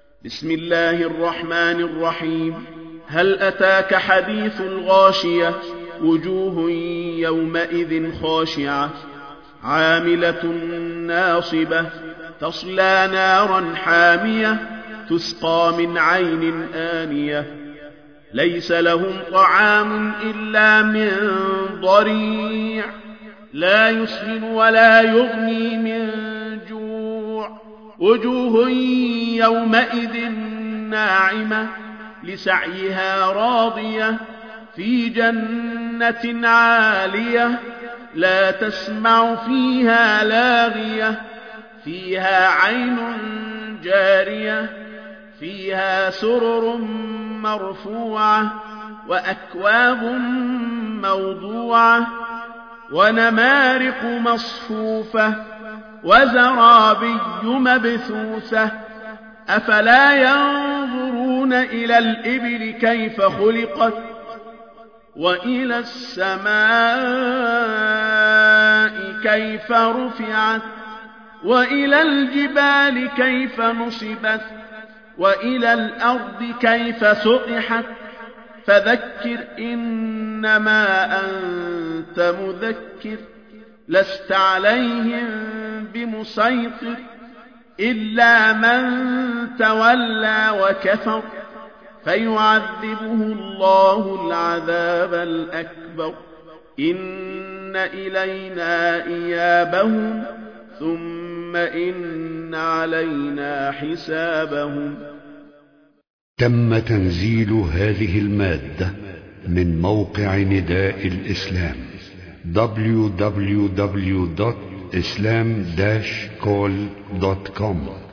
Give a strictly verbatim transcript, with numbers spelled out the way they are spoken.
بسم الله الرحمن الرحيم. هل أتاك حديث الغاشية؟ وجوه يومئذ خاشعة عاملة ناصبة تصلى نارا حامية تسقى من عين آنية ليس لهم طعام إلا من ضريع لا يسمن ولا يغني من جوع وجوه يومئذ ناعمة لسعيها راضية في جنة عالية لا تسمع فيها لاغية فيها عين جارية فيها سرر مرفوعة وأكواب موضوعة ونمارق مصفوفة وزرابي مبثوثة أفلا ينظرون إلى الإبل كيف خلقت وإلى السماء كيف رفعت وإلى الجبال كيف نصبت وإلى الأرض كيف سطحت فذكر إنما أنت مذكر لست عليهم بمسيطر إلا من تولى وكفر فيعذبه الله العذاب الأكبر إن إلينا إيابهم ثم إن علينا حسابهم. تم تنزيل هذه المادة من موقع نداء الإسلام دبليو دبليو دبليو دوت إسلام داش كول دوت كوم.